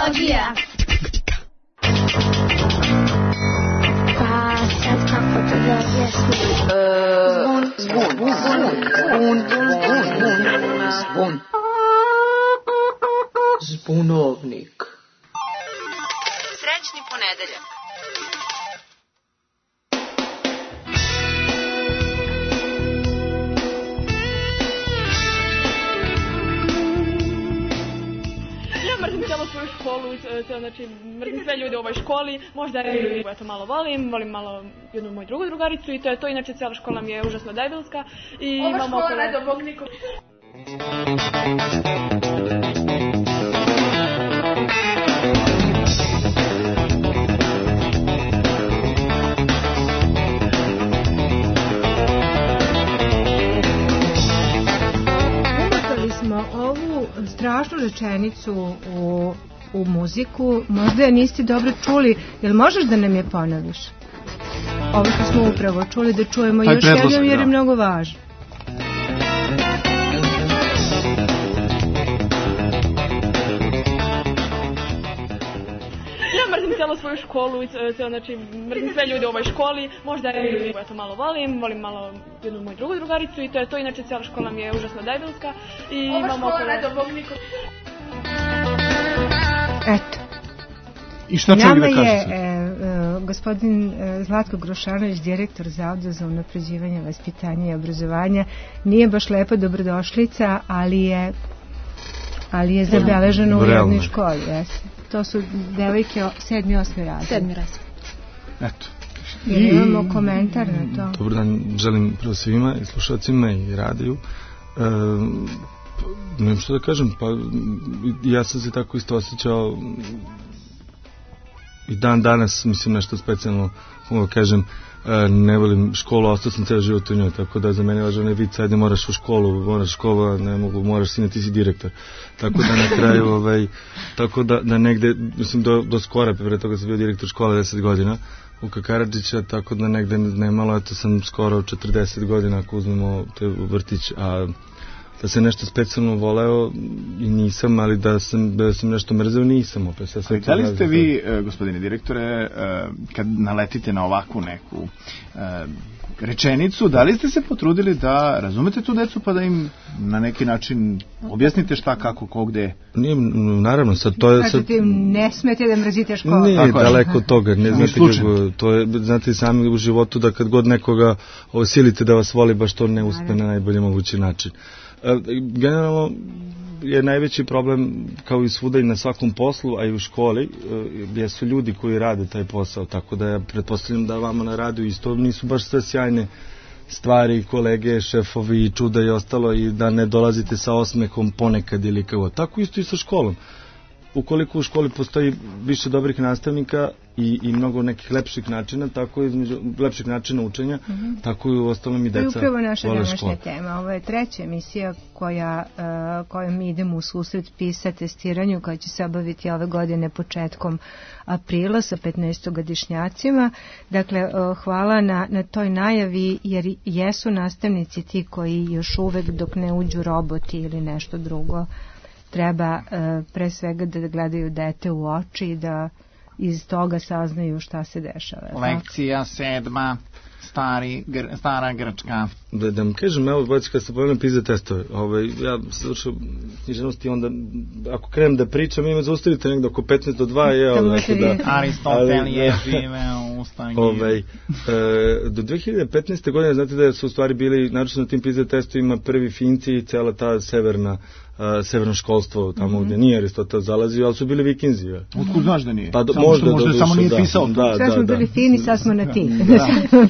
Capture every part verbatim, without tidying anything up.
Fotologija. Pa sad kako to da objasnim? Zvon, zvon, zvon, zvon, zvon, zvon. Zbunovnik. Srećni ponedeljak. Mrzim cijelu svoju školu, znači mrzim sve ljude u ovoj školi, možda je ja to malo volim, volim malo jednu moju drugu drugaricu i to je to, inače cijela škola mi je užasno debilska i ova imamo škola okolo... ne do Bog nikom. Smo ovu strašnu rečenicu u, u muziku, možda je niste dobro čuli, jel možeš da nam je ponoviš? Ovo što smo upravo čuli, da čujemo Taj još jednom jer je da. mnogo važno. Mrzim cijelu svoju školu, znači mrzim sve ljude u ovoj školi, možda je ja to malo volim, volim malo jednu moju drugu drugaricu i to je to, inače cijela škola mi je užasno debilska i ova imamo škola okolo... ne do Bog nikom. Eto. I šta čovjek da kaže? Nama je e, e, gospodin e, Zlatko Grošanović, direktor Zavoda za unapređivanje vaspitanja i obrazovanja. Nije baš lepa dobrodošlica, ali je ali je zabeleženo u jednoj školi. Jesi. To su devojke sedmi, osmi razred. Sedmi razred. Eto. I imamo komentar na to. Dobar dan, želim prvo svima i slušalcima i radiju. E, ne što da kažem, pa ja sam se tako isto osjećao i dan danas, mislim nešto specijalno, kako kažem, ne volim školu, ostao sam cijel život u njoj, tako da za mene je važno ne vid, ajde moraš u školu, moraš škola, ne mogu, moraš sine, ti si direktor. Tako da na kraju, ovaj, tako da, da negde, mislim, do, do skora, pre toga sam bio direktor škole deset godina, Vuka Karadžića, tako da negde nemalo, eto sam skoro četrdeset godina ako uzmemo te vrtić, a da sam nešto specijalno voleo i nisam, ali da sam, da sam nešto mrzeo nisam. Opet, sad ali da li ste vi, gospodine direktore, kad naletite na ovakvu neku rečenicu, da li ste se potrudili da razumete tu decu pa da im na neki način objasnite šta, kako, ko, gde? Nije, naravno, sad to je... Sad... Kažete, ne smete da mrzite školu. Nije tako daleko od toga, ne znate kako, to je, znate sami u životu da kad god nekoga osilite da vas voli, baš to ne uspe na najbolji mogući način. Generalno je najveći problem kao i svuda i na svakom poslu, a i u školi, jesu ljudi koji rade taj posao, tako da ja pretpostavljam da vama na radiju isto nisu baš sve sjajne stvari, kolege, šefovi, čuda i ostalo i da ne dolazite sa osmehom ponekad ili kako. Tako isto i sa školom. Ukoliko u školi postoji više dobrih nastavnika i, i mnogo nekih lepših načina, tako između lepših načina učenja, mm-hmm. tako i u ostalom i deca vole školu. To je upravo naša današnja tema. Ovo je treća emisija koja, uh, kojom mi idemo u susret PISA testiranju koja će se obaviti ove godine početkom aprila sa petnaestogodišnjacima. Dakle, uh, hvala na, na toj najavi jer jesu nastavnici ti koji još uvek dok ne uđu roboti ili nešto drugo treba uh, pre svega da gledaju dete u oči i da iz toga saznaju šta se dešava. Lekcija sedma, stari, gr, stara Grčka. Da, da vam kažem, evo, bojci, kad se pojavljam PISA testove, ovaj, ja sam završao književnost i onda, ako krenem da pričam, ima zaustavite negdje oko petnaest do dva, je, ovaj, da... Aristotel je živeo u Stagiju. Ovaj, e, do dve hiljade petnaeste. godine, znate da su u stvari bili, naročito na tim PISA testovima, prvi Finci i cela ta severna Uh, severno školstvo, tamo mm-hmm. gdje nije Aristotel zalazio, ali su bili Vikinzi. Ja. Otkud znaš da nije? Pa do, samo možda, što, možda do, samo nije da, pisao. Da, sad da, smo da, bili da. fini, sad smo na ti. Da.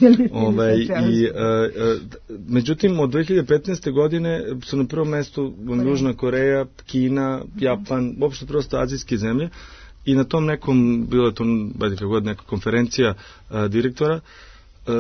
Ovaj, i, uh, uh, međutim, od dve hiljade petnaeste. godine su na prvom mjestu Južna Koreja, Kina, Japan, uopšte prosto azijske zemlje. I na tom nekom, bilo je to god neka konferencija uh, direktora, uh,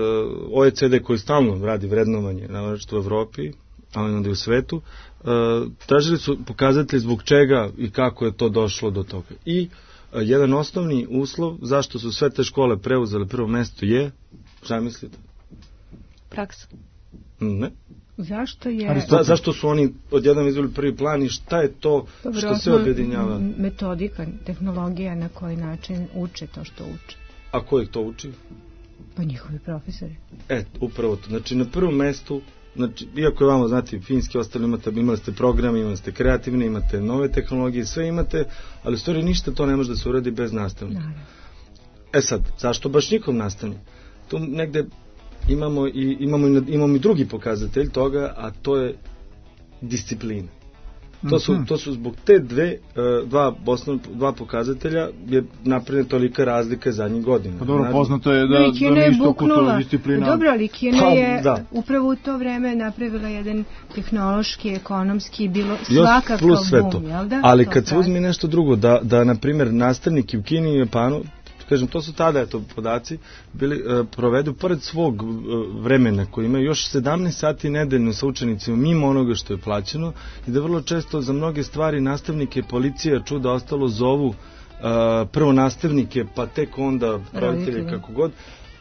O E C D koji stalno radi vrednovanje, naravno u Evropi, ali onda i u svetu, uh, tražili su pokazatelji zbog čega i kako je to došlo do toga. I uh, jedan osnovni uslov zašto su sve te škole preuzele prvo mesto je, šta mislite? Praksa. Ne. Zašto je... Za, zašto su oni odjednom izveli prvi plan i šta je to Dobro, što se objedinjava? Metodika, tehnologija na koji način uče to što uče. A ko ih to uči? Pa njihovi profesori. E, upravo to. Znači, na prvom mestu, znači, iako je vamo, znate, finski, ostali imate, imali ste program, imali ste kreativne, imate nove tehnologije, sve imate, ali u stvari ništa to ne može da se uradi bez nastavnika. Naravno. E sad, zašto baš nikom nastavnik? Tu negde imamo i, imamo, i, imamo i drugi pokazatelj toga, a to je disciplina. To su, to su zbog te dve, dva, osnov, dva pokazatelja je napravljena tolika razlika zadnjih godina. Pa dobro, poznato je da, da ništa oko to disciplina... Dobro, ali Kina pa, je da. upravo u to vreme napravila jedan tehnološki, ekonomski, bilo svakakav bum, jel da? Ali kad se uzme nešto drugo, da, da na primjer, nastavnik u Kini i Japanu, kažem, to su tada, eto, podaci, bili, uh, provedu pored svog uh, vremena, koji imaju još sedamnaest sati nedeljno sa učenicima, mimo onoga što je plaćeno, i da vrlo često za mnoge stvari nastavnike, policija, čuda, ostalo zovu uh, prvo nastavnike, pa tek onda roditelje, kako god.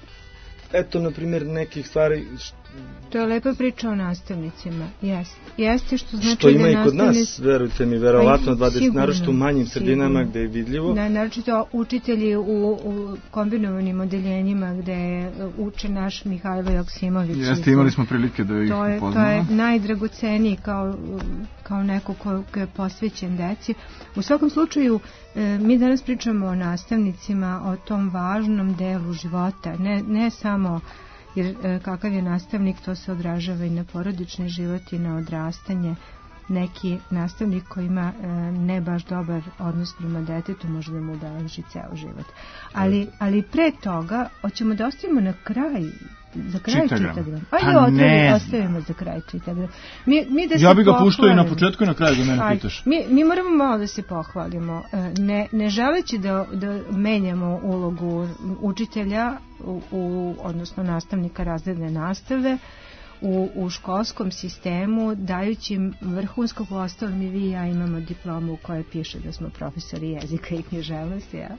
Eto, na primjer, nekih stvari... To je lepa priča o nastavnicima, jeste. Jeste što znači što ima da i kod nastavnic... nas, verujte mi, verovatno dvadeset, naročito u manjim sredinama gde je vidljivo. Na, naročito učitelji u, u kombinovanim odeljenjima gde uče naš Mihajlo Joksimović. Jeste, imali smo prilike da ih to je, upoznamo. To je najdragoceniji kao, kao neko ko, ko je posvećen deci. U svakom slučaju, mi danas pričamo o nastavnicima, o tom važnom delu života, ne, ne samo... jer kakav je nastavnik, to se odražava i na porodični život i na odrastanje. Neki nastavnik koji ima ne baš dobar odnos prema detetu može da mu obeleži ceo život. Ali, ali pre toga, hoćemo da ostavimo na kraj za kraj čitagram. Ajde, otvrdi, ostavimo za kraj čitagram. Mi, mi da ja bih ga puštao i na početku i na kraju da mene Ajde, pitaš. Mi, mi moramo malo da se pohvalimo. Ne, ne želeći da, da menjamo ulogu učitelja, u, u, odnosno nastavnika razredne nastave, U, u školskom sistemu, dajući im vrhunsko postao, mi vi i ja imamo diplomu u kojoj piše da smo profesori jezika i književnosti, ja?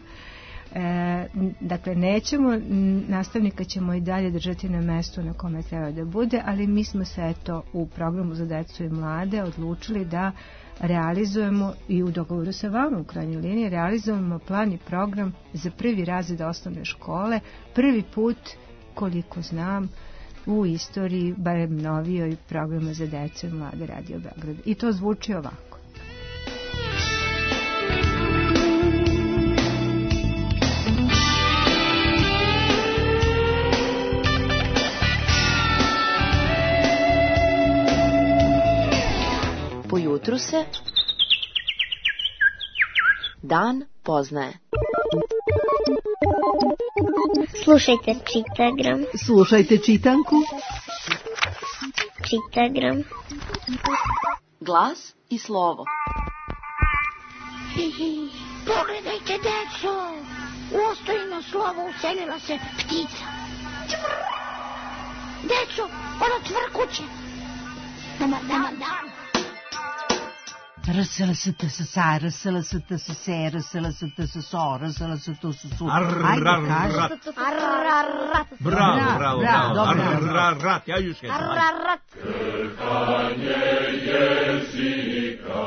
E, dakle, nećemo, nastavnika ćemo i dalje držati na mestu na kome treba da bude, ali mi smo se eto u programu za decu i mlade odlučili da realizujemo i u dogovoru sa vama u krajnjoj liniji realizujemo plan i program za prvi razred osnovne škole, prvi put, koliko znam, u istoriji, barem novijoj, programa za decu i mlade Radio Beograd. I to zvuči ovako. Po jutru se dan poznaje. Slušajte čitagram. Slušajte čitanku. Čitagram. Glas i slovo. Pogledajte, deco! U ostojno slovo uselila se ptica. Deco, ona cvrkuće. Dobar dan, dan. Rsala se te sa sa, rsala se te sa se, rsala se te sa so, rsala se te sa su. Ajde, kaži. Bravo, bravo, bravo. Arrarat, ja još jednom. Arrarat. Krkanje jezika.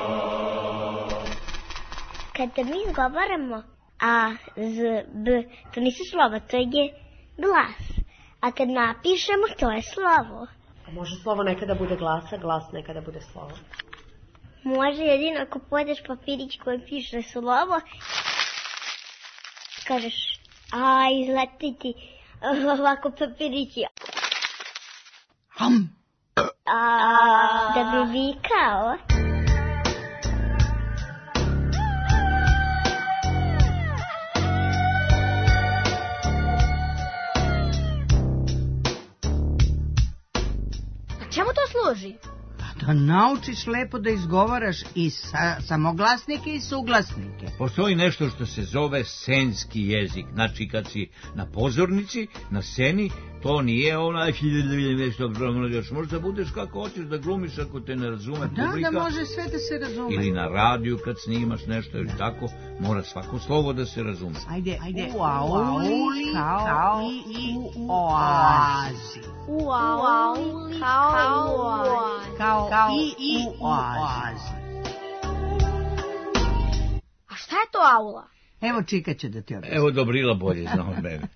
Kada mi izgovaramo A, Z, B, to nisu slova, to je glas. A kad napišemo, to je slovo. A može slovo nekada bude glasa, glas nekada bude slovo? Može jedino ako pojedeš papirić koji piše slovo, kažeš, a izleti ti ovako papirići. Ham. A, da bi vikao. A čemu to služi? Da naučiš lepo da izgovaraš i sa, samoglasnike i suglasnike. Postoji nešto što se zove scenski jezik. Znači kad si na pozornici, na sceni, to nije onaj nešto još možeš da budeš kako hoćeš da glumiš ako te ne razume publika. Da, da može sve da se razume. Ili na radiju kad snimaš nešto ili tako, mora svako slovo da se razume. Ajde, ajde. U auli kao i u oazi. U auli kao u oazi. Kao i u oazi. A šta je to aula? Evo Čika će da ti objasni. Evo Dobrila bolje zna od mene.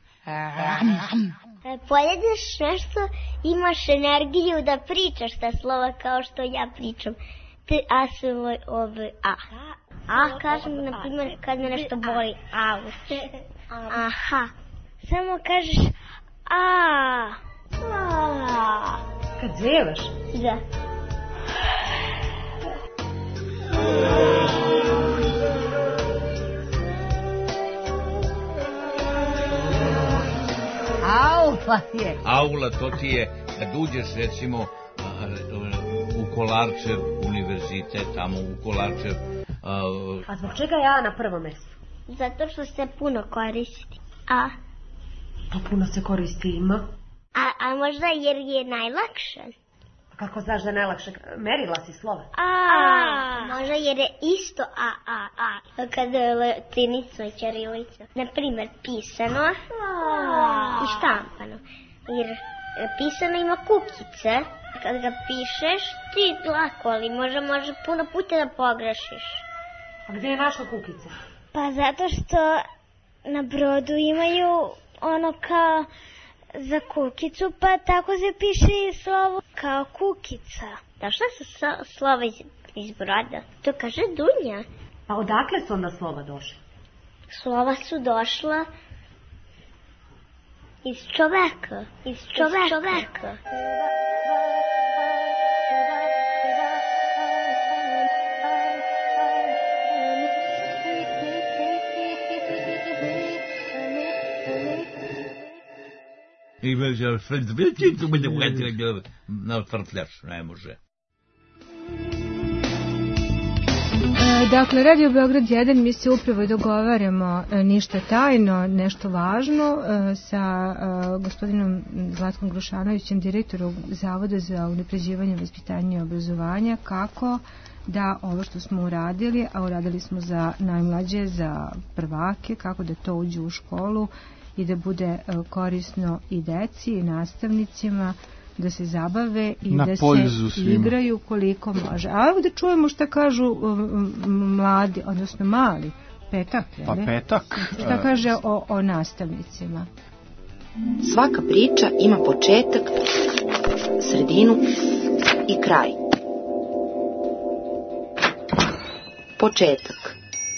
Pojedeš nešto, imaš energiju da pričaš ta slova kao što ja pričam. T, a, s, l, o, v, a. A, kažem, na primjer, kad me nešto boli, a, aha. Samo kažeš, a, a. Kad zevaš? Da. Aula je. Aula, to ti je, kad uđeš recimo u Kolarčev univerzitet, tamo u Kolarčev... Uh... A zbog čega ja na prvom mjestu? Zato što se puno koristi. A? To puno se koristi ima. A, a možda jer je najlakše? Kako znaš da je najlakše? Merila si slova. A, a, možda jer je isto a, a, a. Kad je latinica i ćirilica. Naprimjer, pisano a, i štampano. Jer pisano ima kukice. Kad ga pišeš, ti lako, ali možda može puno puta da pogrešiš. A gdje je našla kukice? Pa zato što na brodu imaju ono kao... za kukicu, pa tako se piše i slovo kao kukica. Da šta su slova iz, iz broda? To kaže Dunja. A odakle su onda slova došla? Slova su došla iz čoveka. Iz čoveka. Iz čoveka. I već sve tu bude uvetili na tvrtljač, ne može. Dakle, Radio Beograd jedan, mi se upravo dogovaramo ništa tajno, nešto važno sa gospodinom Zlatkom Grušanovićem, direktorom Zavoda za unapređivanje vaspitanja i obrazovanja, kako da ovo što smo uradili, a uradili smo za najmlađe, za prvake, kako da to uđe u školu i da bude korisno i deci i nastavnicima, da se zabave i na da se svima igraju koliko može. A evo da čujemo šta kažu mladi, odnosno mali, Petak, je li? Pa Petak. Šta kaže o, o nastavnicima? Svaka priča ima početak, sredinu i kraj. Početak.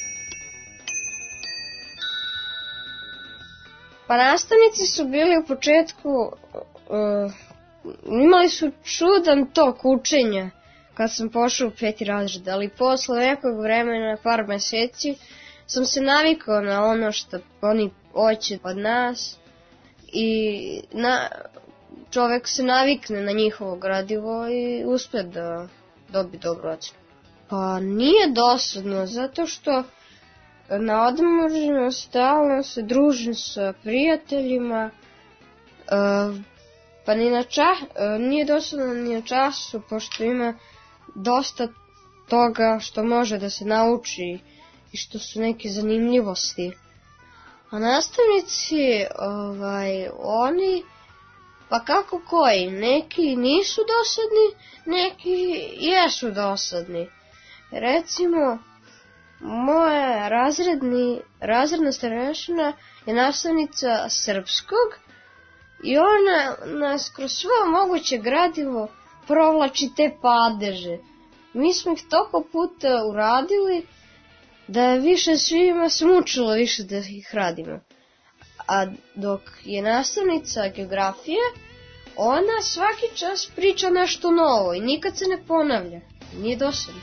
Pa nastavnici su bili u početku, uh, imali su čudan tok učenja kad sam pošao u peti razred, ali posle nekog vremena, par meseci, sam se navikao na ono što oni hoće od nas i na, čovek se navikne na njihovo gradivo i uspe da dobi dobru ocenu. Pa nije dosadno, zato što na odmoru stalno se družim sa prijateljima, uh, pa ni na ča, uh, nije dosadno ni na času, pošto ima dosta toga što može da se nauči i što su neke zanimljivosti. A nastavnici, ovaj, oni, pa kako koji, neki nisu dosadni, neki jesu dosadni. Recimo, moja razredni, razredna starešina je nastavnica srpskog i ona nas kroz svo moguće gradivo provlači te padeže. Mi smo ih toliko puta uradili da je više svima smučilo više da ih radimo. A dok je nastavnica geografije, ona svaki čas priča nešto novo i nikad se ne ponavlja. Nije dosadno.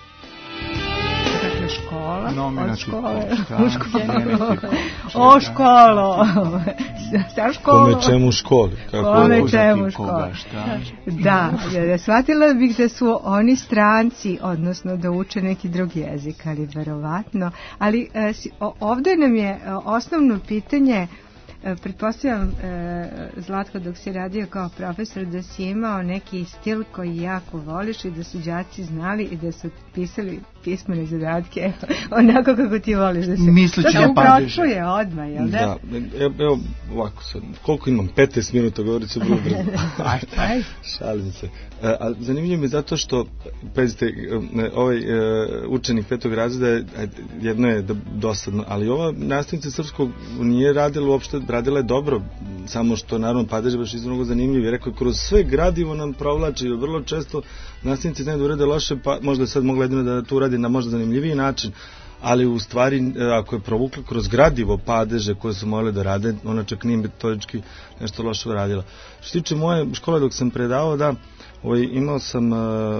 Škola, Nominativ od škole, u škole, o školo, sa školom. Kome čemu školi? Kome čemu školi. Da, da, shvatila bih da su oni stranci, odnosno da uče neki drugi jezik, ali verovatno. Ali ovdje nam je osnovno pitanje Pretpostavljam, Zlatko, dok si radio kao profesor, da si imao neki stil koji jako voliš i da su đaci znali i da su pisali pismene zadatke onako kako ti voliš da se... Misleći na padeže. To se pročuje odmah, jel da? Da, evo ovako sad, koliko imam, petnaest minuta, govorit ću vrlo brzo. Ajde. Šalim se. A zanimljivo mi zato što, pazite, ovaj učenik petog razreda, jedno je dosadno, ali ova nastavnica srpskog nije radila uopšte, radila je dobro, samo što naravno padeže baš izvrlo zanimljivo. Je rekao, kroz sve gradivo nam provlači, vrlo često nastavnici znaju da urade loše, pa možda je sad mogla jedino da to uradi na možda zanimljiviji način, ali u stvari ako je provukla kroz gradivo padeže koje su morali da rade, ona čak nije metodički nešto loše uradila. Što se tiče moje škole dok sam predavao, da, ovaj, imao sam,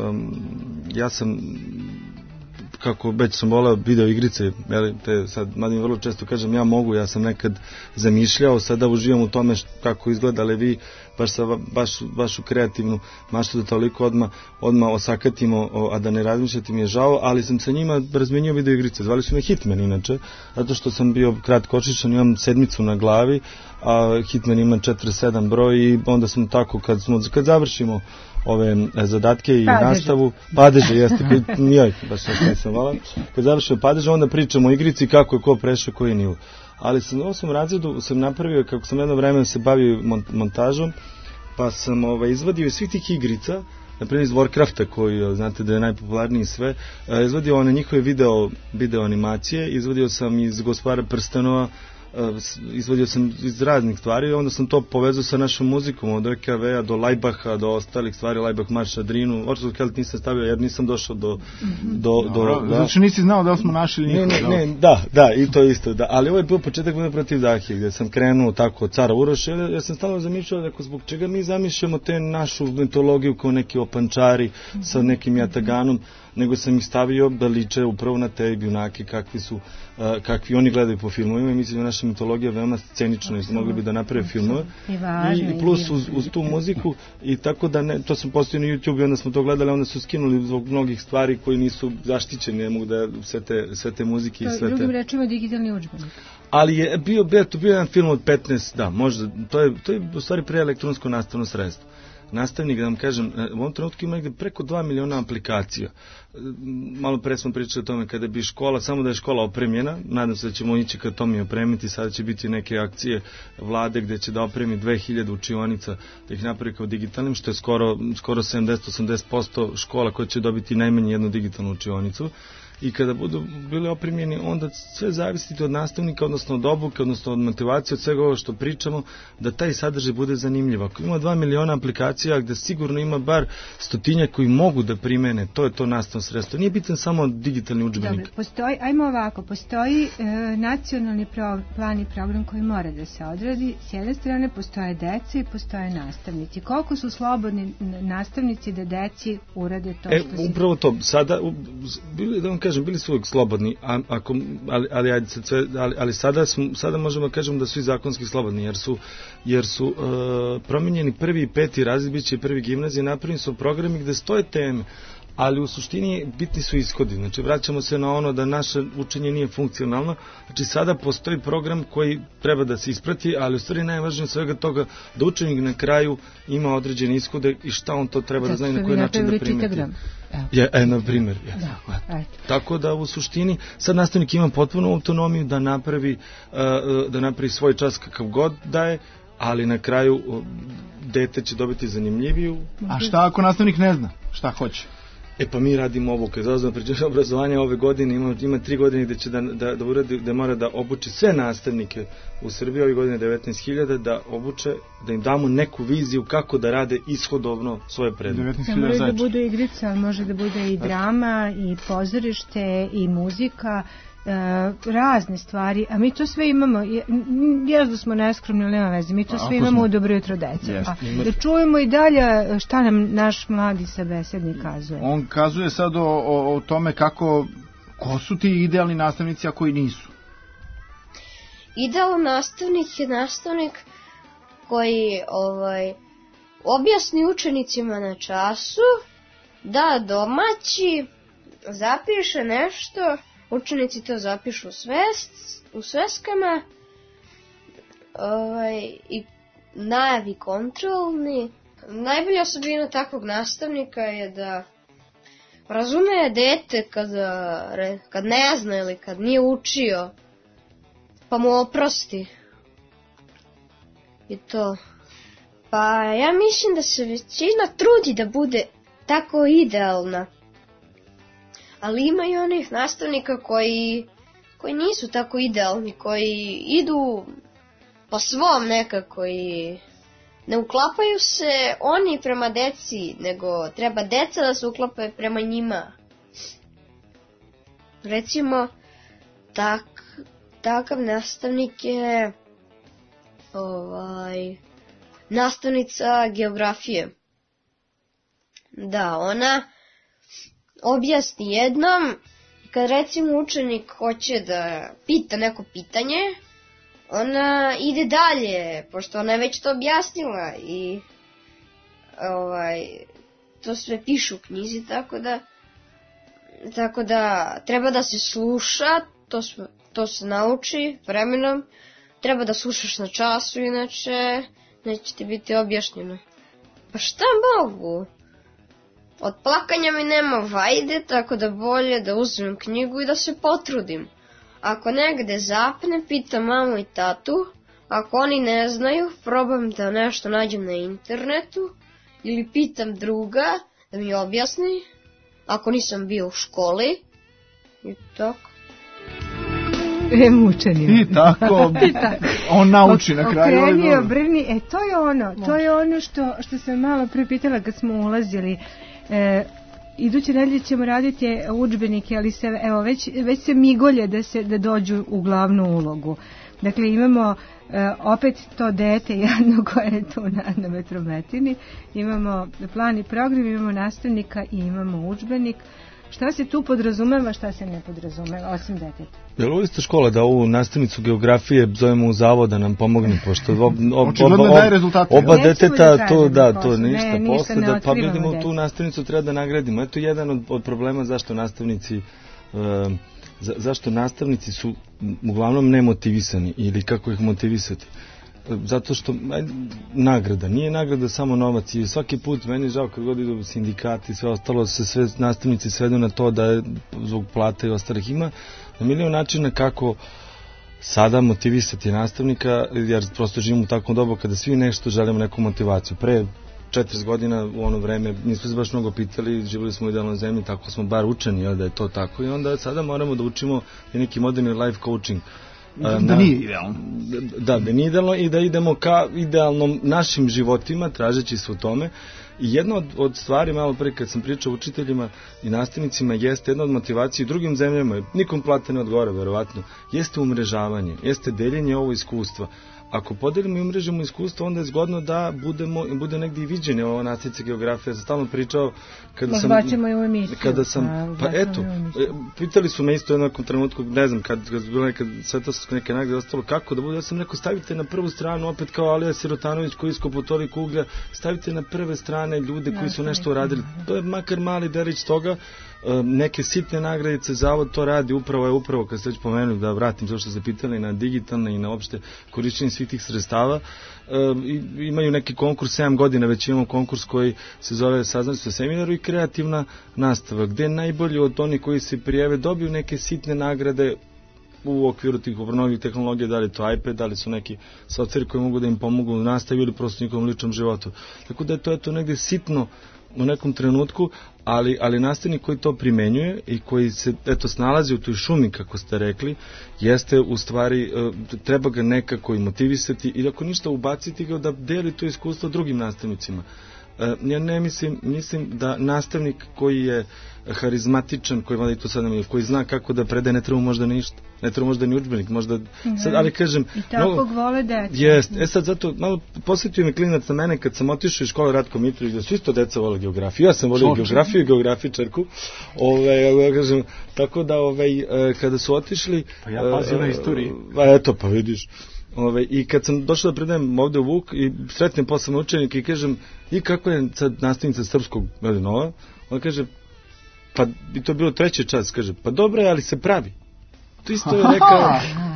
ja sam, kako već sam volao video igrice, te sad, madim vrlo često kažem, ja mogu, ja sam nekad zamišljao, sada uživam u tome što, kako izgleda, ali vi baš sa baš, vašu kreativnu maštu da toliko odmah, odmah osakatimo, a da ne razmišljati mi je žao, ali sam sa njima razmenio video igrice, zvali su me Hitman inače, zato što sam bio kratkočišan, imam sedmicu na glavi, a Hitman ima četrdeset sedam broj i onda smo tako, kad, smo, kad završimo ove zadatke i padeže. Nastavu, padeže, jeste, joj, baš nisam vala, kad završimo padeže, onda pričamo o igrici, kako je ko prešao, koji nivo. Ali sam u osmom razredu sam napravio, kako sam jedno vreme se bavio montažom, pa sam ovaj, izvadio iz svih tih igrica, na primjer iz Warcrafta, koji znate da je najpopularniji sve, izvadio one njihove video, video animacije, izvadio sam iz Gospodara prstenova, izvadio sam iz raznih stvari i onda sam to povezao sa našom muzikom od R K V-a do Lajbaha, do ostalih stvari, Lajbah marš Adrinu, Orson Kelt nisam stavio jer nisam došao do... do, do da. Znači nisi znao da li smo našli ili ne, ne, ne, da, da, i to isto, da, ali ovo je bio početak Vojne protiv Dahije, gdje sam krenuo tako od cara Uroša, ja sam stalno zamišljao da zbog čega mi zamišljamo te našu mitologiju kao neki opančari sa nekim jataganom, nego sam ih stavio da liče upravo na te junake kakvi su, uh, kakvi oni gledaju po filmovima i mislim da je naša mitologija veoma scenična i mogli bi da naprave filmove i, i plus uz, uz tu muziku i tako da ne, to sam postavio na YouTube i onda smo to gledali, onda su skinuli zbog mnogih stvari koji nisu zaštićeni, ne mogu da sve te, sve te muzike i sve te... Drugim rečima digitalni udžbenik. Ali je bio, bio, to bio jedan film od petnaest, da, možda, to je, to je u stvari pre elektronsko nastavno sredstvo. Nastavnik, da vam kažem, u ovom trenutku ima negde preko dva miliona aplikacija. Malo pre smo pričali o tome kada bi škola, samo da je škola opremljena, nadam se da ćemo ići ka tome opremiti, sada će biti neke akcije vlade gde će da opremi dve hiljade učionica, da ih napravi kao digitalnim, što je skoro, skoro sedamdeset do osamdeset posto škola koja će dobiti najmanje jednu digitalnu učionicu. I kada budu bili opremljeni, onda sve zavisiti od nastavnika, odnosno od obuke, odnosno od motivacije, od svega ovo što pričamo, da taj sadržaj bude zanimljiv. Ako ima dva miliona aplikacija gde sigurno ima bar stotinja koji mogu da primene, to je to nastavno sredstvo. Nije bitan samo digitalni udžbenik. Dobro, postoji, ajmo ovako, postoji e, nacionalni pro, plan i program koji mora da se odradi. S jedne strane postoje deca i postoje nastavnici. Koliko su slobodni nastavnici da deci urade to e, što se... Upravo to, sada, u, bili, da vam kažem, bili su uvijek slobodni, a, ako, ali, ali, ajde, sve, ali, ali sada, smo, sada možemo da kažemo da su i zakonski slobodni, jer su, jer su uh, promenjeni prvi i peti razred, bit će i prvi gimnazije, napravljeni su programi gde stoje teme, ali u suštini bitni su ishodi. Znači, vraćamo se na ono da naše učenje nije funkcionalno. Znači, sada postoji program koji treba da se isprati, ali u stvari najvažnije od svega toga da učenik na kraju ima određene ishode i šta on to treba da, da zna i na koji način da primeti. Je, e, na primjer. Je, da, tako da u suštini sad nastavnik ima potpunu autonomiju da napravi, uh, da napravi svoj čas kakav god daje, ali na kraju uh, dete će dobiti zanimljiviju. A šta ako nastavnik ne zna šta hoće? E pa mi radimo ovo, kad zazvam pričaš obrazovanja ove godine, ima, ima tri godine gde će da, da, da, uradi, da mora da obuči sve nastavnike u Srbiji, ove godine devetnaest hiljada, da obuče, da im damo neku viziju kako da rade ishodovno svoje predmete. Ne može da bude igrica, ali može da bude i drama, i pozorište, i muzika, e, razne stvari, a mi to sve imamo, jes da smo neskromni, ali nema veze, mi to sve imamo u Dobro jutro deca. A da čujemo i dalje šta nam naš mladi sabesednik kazuje. On kazuje sad o, o, o tome kako, ko su ti idealni nastavnici, a koji nisu? Idealan nastavnik je nastavnik koji ovaj, objasni učenicima na času, da domaći, zapiše nešto, učenici to zapišu u, svest, u sveskama, ovaj, i najavi kontrolni. Najbolja osobina takvog nastavnika je da razume dete kada, kad ne zna ili kad nije učio, pa mu oprosti. I to. Pa ja mislim da se većina trudi da bude tako idealna. Ali ima i onih nastavnika koji, koji nisu tako idealni, koji idu po svom nekako i ne uklapaju se oni prema deci, nego treba deca da se uklapaju prema njima. Recimo, tak, takav nastavnik je ovaj, nastavnica geografije. Da, ona objasni jednom, kad recimo učenik hoće da pita neko pitanje, ona ide dalje, pošto ona je već to objasnila i ovaj, to sve piše u knjizi, tako da tako da treba da se sluša, to, to se nauči vremenom, treba da slušaš na času, inače neće ti biti objašnjeno. Pa šta mogu? Od plakanja mi nema vajde, tako da bolje da uzmem knjigu i da se potrudim. Ako negde zapne, pitam mamu i tatu. Ako oni ne znaju, probam da nešto nađem na internetu. Ili pitam druga da mi objasni. Ako nisam bio u školi. I tako. E, mučenje. I tako. I tako. On nauči na kraju. Okreni, obrni. E, to je ono. To je ono što, što sam malo pripitala kad smo ulazili. E, iduće nedelje ćemo raditi udžbenike, ali se, evo, već, već se migolje da, se, da dođu u glavnu ulogu. Dakle, imamo e, opet to dete jedno koje je tu na, na Metrometini, imamo plan i program, imamo nastavnika i imamo udžbenik. Šta se tu podrazumeva, šta se ne podrazumeva, osim deteta? Jel ovo isto škola da ovu nastavnicu geografije zovemo u zavod da nam pomogne, pošto ob, ob, ob, ob, oba deteta, to, da, to ništa, ne, ništa posle, da, pa vidimo tu nastavnicu treba da nagradimo. Eto jedan od, od problema zašto nastavnici, uh, za, zašto nastavnici su uglavnom nemotivisani ili kako ih motivisati. Zato što aj, nagrada, nije nagrada samo novac i svaki put meni je žao kad god idu sindikati i sve ostalo se sve nastavnici svedu na to da je zbog plata i ostalih ima na milion načina kako sada motivisati nastavnika, jer prosto živimo u takvom dobu kada svi nešto želimo neku motivaciju. Pre četrdeset godina u ono vreme nismo se baš mnogo pitali, živjeli smo u idealnoj zemlji, tako smo bar učeni, jel, da je to tako i onda sada moramo da učimo i neki moderni life coaching. Da, da nije idealno. Da, da nije idealno i da idemo ka idealnom našim životima, tražeći se u tome. I jedna od, od stvari, malo pre kad sam pričao učiteljima i nastavnicima, jeste jedna od motivacije i drugim zemljama, nikom plate ne odgovara, verovatno, jeste umrežavanje, jeste deljenje ovo iskustva. Ako podelimo i umrežimo iskustvo, onda je zgodno da budemo, bude negdje i viđenje ova nastavnica geografija. Sam stalno pričao kada sam... Baćemo i u emisiju. Kada sam, a, pa eto, pitali su me isto u jednom trenutku, ne znam, kad, kad bilo nekad svetovske neke nagrade ostalo, kako da bude, ja sam rekao, stavite na prvu stranu, opet kao Alija Sirotanović koji iskopo toliko uglja, stavite na prve strane ljude koji su nešto uradili. To je makar mali delić toga, neke sitne nagradice, zavod to radi, upravo je upravo, kad ste već pomenuli, da vratim to što ste pitali, na digitalne i na opšte korišćenje svih tih sredstava. I, imaju neki konkurs, sedam godina već imamo konkurs koji se zove Saznalistvo seminaru i kreativna nastava, gde najbolji od onih koji se prijave dobiju neke sitne nagrade u okviru tih novih tehnologija, da li to iPad, da li su neki softveri koji mogu da im pomogu u nastavi ili prosto njihovom ličnom životu. Tako da je to eto negde sitno u nekom trenutku, ali, ali nastavnik koji to primenjuje i koji se eto snalazi u toj šumi, kako ste rekli, jeste u stvari, treba ga nekako i motivisati i ako ništa ubaciti ga da deli to iskustvo drugim nastavnicima. Ja ne mislim, mislim da nastavnik koji je harizmatičan, koji vada i to sad nam je, koji zna kako da predaje, ne treba možda ništa, ne treba možda ni udžbenik, možda, sad, ali kažem... I takvog vole deca. Jest, e sad zato, malo posjetio mi klinac na mene kad sam otišao iz škole Ratko Mitrović, da su isto deca vole geografiju, ja sam volio geografiju i geografičarku, ove, ja kažem, tako da ove, kada su otišli... Pa ja pazim na istoriji. Pa eto, pa vidiš... Ove, i kad sam došao da predajem ovde u Vuk i sretnem posebno učenik i kažem, i kako je sad nastavnica srpskog Nova, on kaže, pa i to je bilo treći čas, kaže, pa dobro je, ali se pravi. To isto je rekao,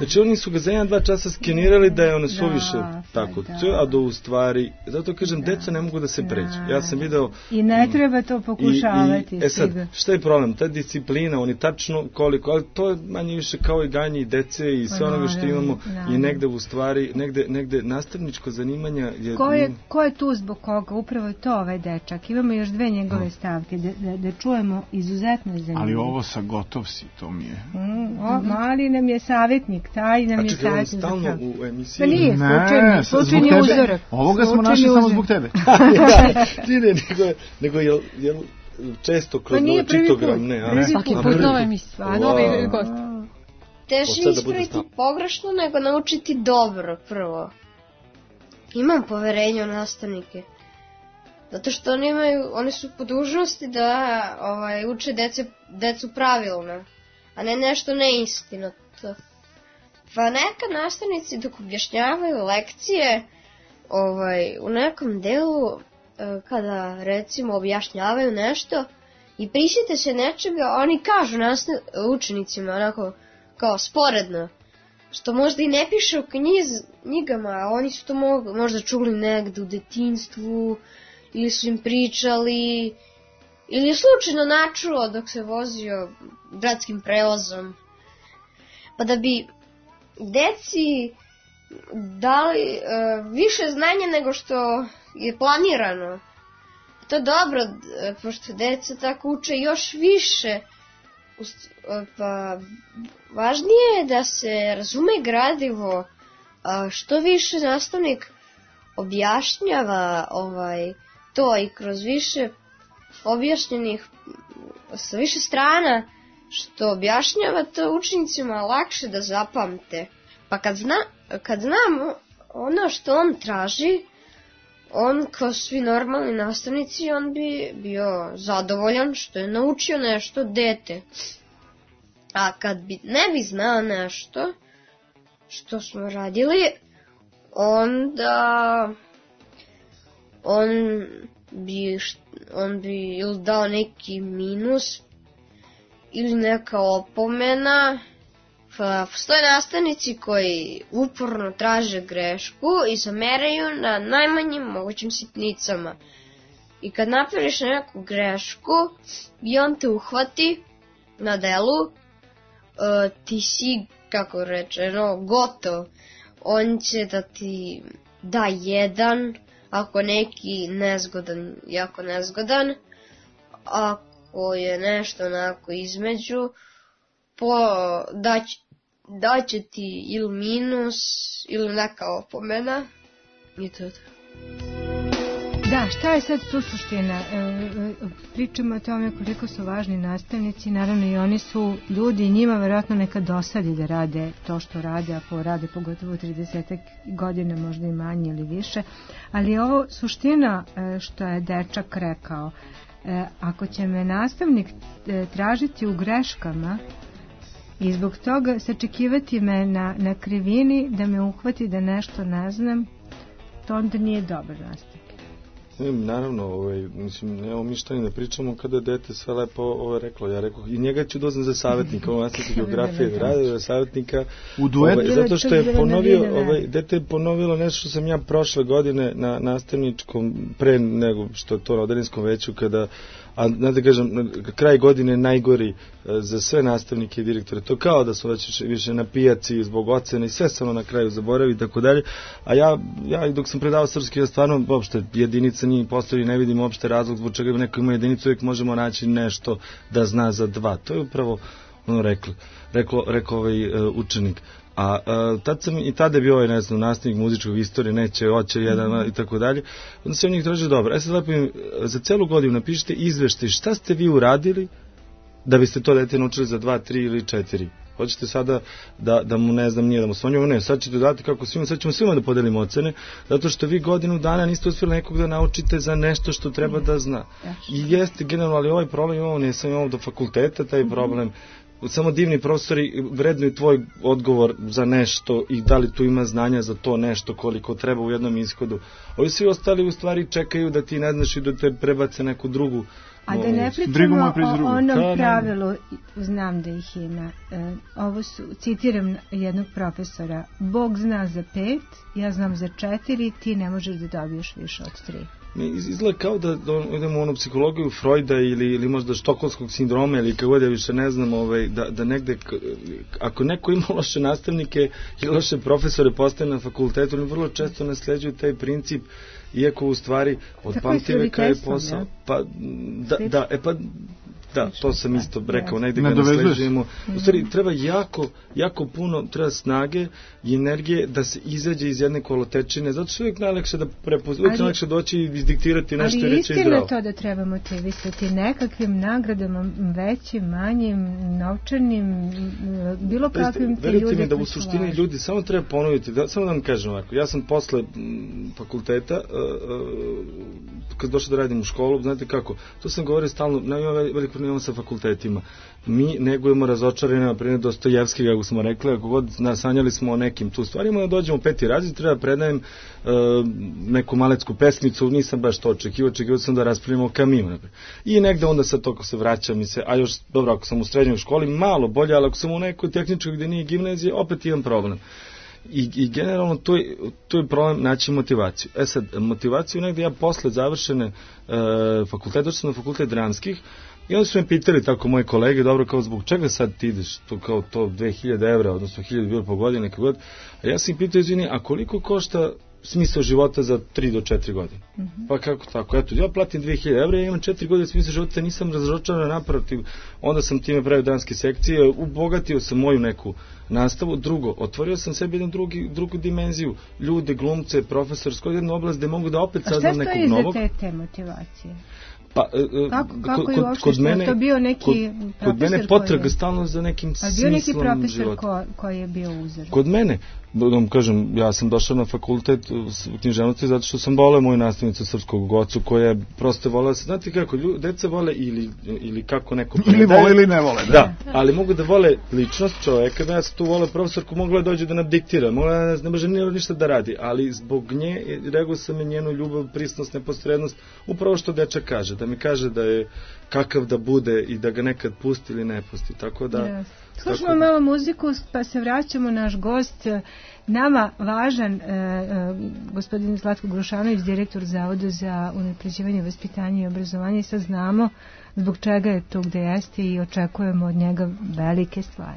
Znači oni su ga za jedan, dva časa skenirali da je ono suviše da, tako, da. A do u stvari, zato kažem, da. Deca ne mogu da se pređu. Ja sam video... I ne treba to pokušavati. I, i, e sad, šta je problem? Ta disciplina, oni tačno koliko, ali to je manje više kao i ganje i dece i sve onoga što imamo i negde u stvari, negde, negde nastavničko zanimanja je... Ko je, ko je tu zbog koga? Upravo je to ovaj dečak. Imamo još dve njegove stavke, da, da, da čujemo izuzetno zanimljivo. Ali ovo sa gotov si, to mi je... Mm, o, mali nam je savjetnik, taj nam je savjetnik. A čekaj, on stalno u emisiji? Pa nije, slučajni, slučajni uzorak. Ovoga smo našli samo zbog tebe. Da, nije, nego, nego je, je često kroz pa čitogram, ne, a ne. Svaki put nova emisija, a novi gost. Teže ispraviti pogrešno nego naučiti dobro prvo. Imam poverenje u nastavnike. Zato što oni imaju, oni su po dužnosti da ovaj, uče dece, decu pravilno, a ne nešto neistinito. Pa nekad nastavnici dok objašnjavaju lekcije, ovaj, u nekom delu, kada recimo objašnjavaju nešto i prisjete se nečega, oni kažu nastav, učenicima onako kao sporedno, što možda i ne piše u knjiz, knjigama, a oni su to mo, možda čuli negde u detinjstvu, ili su im pričali, ili je slučajno načuo dok se vozio gradskim prevozom. Pa da bi deci dali uh, više znanja nego što je planirano. To je dobro, pošto deca tako uče još više. Pa važnije je da se razume gradivo, a što više nastavnik objašnjava ovaj, to i kroz više objašnjenih, sa više strana što objašnjava, to učenicima lakše da zapamte. Pa kad, zna, kad znam ono što on traži, on kao svi normalni nastavnici, on bi bio zadovoljan što je naučio nešto dete. A kad bi ne bi znao nešto što smo radili, onda on bi, on bi ili dao neki minus ili neka opomena. Pa postoje nastavnici koji uporno traže grešku i zameraju na najmanjim mogućim sitnicama. I kad napraviš neku grešku i on te uhvati na delu, uh, ti si, kako rečeno, gotov. On će da ti da jedan, ako neki nezgodan, jako nezgodan, ako je nešto onako između, po, dać, daće ti ili minus ili neka opomena i to je to. Da, šta je sad tu suština? E, e, pričamo o tome koliko su važni nastavnici, naravno i oni su ljudi i njima verovatno nekad dosadi da rade to što rade, ako rade pogotovo trideset godine, možda i manje ili više, ali ovo suština e, što je dečak rekao, e, ako će me nastavnik e, tražiti u greškama i zbog toga sačekivati me na, na krivini da me uhvati da nešto ne znam, to onda nije dobar nastavnik. Naravno, ovaj, mislim, nemamo mi šta ni da pričamo kada dete sve lepo ovaj, reklo. Ja rekao, i njega ću dozvan za savjetnika, ovo nastavnik geografije, rade za savjetnika, u duetu. Ovaj, zato što je ponovio, ovaj, dete je ponovilo nešto što sam ja prošle godine na nastavničkom, pre nego što je to na odradinskom veću, kada, a znate kažem, kraj godine je najgori za sve nastavnike i direktore. To kao da su već više na pijaci zbog ocene i sve samo na kraju zaboravi i tako dalje. A ja, ja dok sam predavao srpski, ja stvarno uopšte jedinica nije postavio i ne vidim uopšte razlog zbog čega neko ima jedinicu, uvijek možemo naći nešto da zna za dva. To je upravo ono reklo, reklo, rekao ovaj uh, učenik. A uh, tad sam i tada je bio ovaj, ne znam, nastavnik muzičkog istorije, neće, oće, jedan mm-hmm. i tako dalje. Onda se on njih traži, dobro, e sad lepo im, za celu godinu napišite izveštaj šta ste vi uradili da biste to dete naučili za dva, tri ili četiri. Hoćete sada da, da mu, ne znam, nije da mu smanjujemo, ne, sad ćete dati kako svima, sad ćemo svima da podelimo ocene, zato što vi godinu dana niste uspjeli nekog da naučite za nešto što treba da zna. I jeste generalno, ali ovaj problem imamo, ne sam imamo do fakulteta, taj problem, samo divni profesori vrednuju tvoj odgovor za nešto i da li tu ima znanja za to nešto koliko treba u jednom ishodu. Ovi svi ostali u stvari čekaju da ti ne znaš i da te prebace neku drugu A da ne pričamo o onom pravilu, znam da ih ima, ovo su, citiram jednog profesora, Bog zna za pet, ja znam za četiri, ti ne možeš da dobiješ više od tri. Izgleda kao da, da idemo u onu psihologiju Freuda ili, ili možda štokholmskog sindroma ili kako god, ja više ne znam, ovaj, da, da negde, ako neko ima loše nastavnike ili loše profesore postaje na fakultetu, oni vrlo često nasleđuju taj princip, iako u stvari od pamtiveka je posao. Ja? Pa, da, da, e pa, da, to sam isto rekao, negde ga nasleđujemo. U stvari, treba jako, jako puno, treba snage i energije da se izađe iz jedne kolotečine, zato što uvijek najlakše da prepoznati, uvijek najlakše doći i izdiktirati nešto i reći zdravo. Ali istina to da treba motivisati nekakvim nagradama, većim, manjim, novčanim, bilo kakvim te ljudi. Verujte mi da u suštini ljudi, samo treba ponoviti, da, samo da vam kažem ovako, ja sam posle m, fakulteta, uh, uh, kad došao da radim u školu, znate kako, to sam govorio stalno, na ima veliko problema sa fakultetima. Mi negujemo razočarane, na primjer Dostojevski, kako smo rekli, ako god nasanjali smo o nekim tu stvarima, da dođemo u peti razred, treba predajem uh, neku malecku pesmicu, nisam baš to očekivao, očekivao sam da raspravljamo o Camusu, naprijed. I negde onda sad to, ako se vraćam i se, a još, dobro, ako sam u srednjoj školi, malo bolje, ali ako sam u nekoj tehničkoj gde nije gimnazije, opet imam problem. I, i generalno to je, to je problem naći motivaciju. E sad, motivaciju negde ja posle završene e, fakulteta, došao sam na fakultet dramskih i onda su me pitali tako moji kolege, dobro, kao zbog čega sad ti ideš, to kao to dve hiljade evra, odnosno hiljadu bilo po godine, kako god. A ja sam im pitao, izvini, a koliko košta smisao života za tri do četiri godine? Mm-hmm. Pa kako tako? Eto, ja platim dve hiljade evra, ja imam četiri godine smisao života, nisam razočaran, naprotiv. Onda sam time pravio dramske sekcije, ubogatio sam moju neku nastavu. Drugo, otvorio sam sebi jednu drugi, drugu dimenziju, ljude, glumce, profesorsko, jednu oblast gde mogu da opet saznam nekog novog. A šta stoji za te, te motivacije? Pa, kako, kako kod, je uopšte, kod mene, to bio neki kod, profesor kod mene potraga je, stalno za nekim smislom života. A bio neki profesor ko, koji je bio uzor? Kod mene, da vam kažem, ja sam došao na fakultet u književnosti zato što sam voleo moju nastavnicu srpskog Gocu, koja je prosto volela, znate kako, ljud, deca vole ili, ili kako neko predaje. Ili vole ili ne vole. Da, da, ali mogu da vole ličnost čoveka, da ja sam tu voleo profesorku, mogla je dođe da nam diktira, mogla je, ne može ništa da radi, ali zbog nje, regao sam je njenu ljubav, pristnost, neposrednost, upravo što dečak kaže, da mi kaže da je kakav da bude i da ga nekad pusti ili ne pusti, tako da... Yes. Slušamo malo muziku, pa se vraćamo, naš gost, nama važan, e, e, gospodin Zlatko Grušanović, direktor Zavoda za unapređivanje vaspitanja i obrazovanja, i sad znamo zbog čega je to gde jeste i očekujemo od njega velike stvari.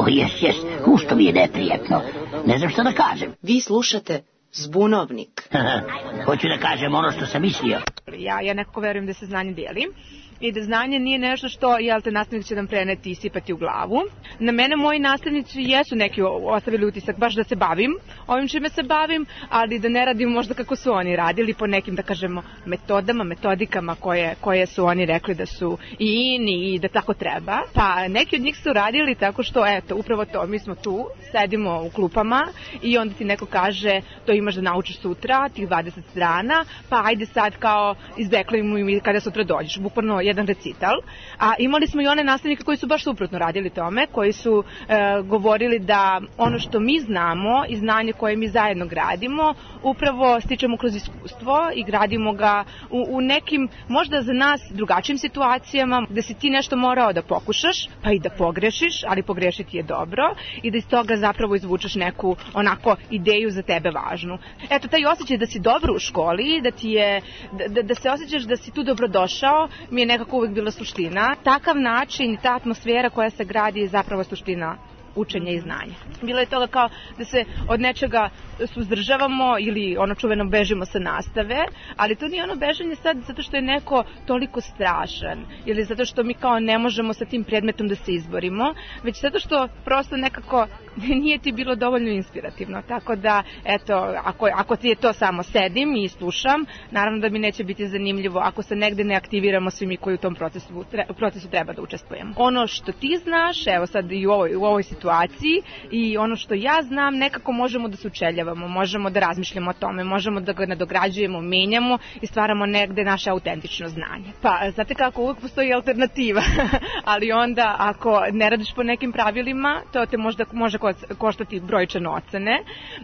O, jes, jes, ušto mi je neprijetno. Ne znam što da kažem. Vi slušate Zbunovnik. Hoću da kažem ono što sam mislio. Ja, ja nekako verujem da se znanje dijeli i da znanje nije nešto što, jel te, nastavnik će nam preneti i sipati u glavu. Na mene moji nastavnici jesu neki ostavili utisak baš da se bavim ovim čime se bavim, ali da ne radim možda kako su oni radili, po nekim, da kažemo, metodama, metodikama koje, koje su oni rekli da su i in i da tako treba. Pa neki od njih su radili tako što, eto, upravo to, mi smo tu, sedimo u klupama i onda ti neko kaže to imaš da naučiš sutra, tih dvadeset strana, pa ajde sad kao izbeklavimo im kada sutra dođeš, bukvalno jedan recital. A imali smo i one nastavnike koji su baš suprotno radili tome, koji su e, govorili da ono što mi znamo i znanje koje mi zajedno gradimo, upravo stičemo kroz iskustvo i gradimo ga u, u nekim, možda za nas drugačijim situacijama, gde si ti nešto morao da pokušaš, pa i da pogrešiš, ali pogrešiti je dobro i da iz toga zapravo izvučeš neku onako ideju za tebe važnu. Eto, taj osjećaj da si dobro u školi, da ti je, da, da se osjećaš da si tu dobrodošao, mi je nekako uvek bila suština. Takav način, ta atmosfera koja se gradi je zapravo suština učenja i znanja. Bilo je toga kao da se od nečega suzdržavamo ili ono čuveno bežimo sa nastave, ali to nije ono bežanje sad zato što je neko toliko strašan ili zato što mi kao ne možemo sa tim predmetom da se izborimo, već zato što prosto nekako nije ti bilo dovoljno inspirativno. Tako da, eto, ako, ako ti je to samo sedim i slušam, naravno da mi neće biti zanimljivo ako se negde ne aktiviramo svi mi koji u tom procesu, tre, procesu treba da učestvujemo. Ono što ti znaš, evo sad i u ovoj, u ovoj situaciji i ono što ja znam, nekako možemo da se učeljavamo, možemo da razmišljamo o tome, možemo da ga nadograđujemo, menjamo i stvaramo negde naše autentično znanje. Pa, znate kako, uvek postoji alternativa, ali onda ako ne radiš po nekim pravilima, to te možda može koštati brojčane ocene,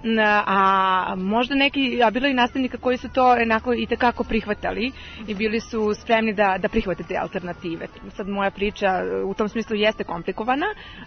a možda neki, a bilo i nastavnika koji su to enako i tekako prihvatali i bili su spremni da, da prihvate te alternative. Sad moja priča u tom smislu jeste komplikovana,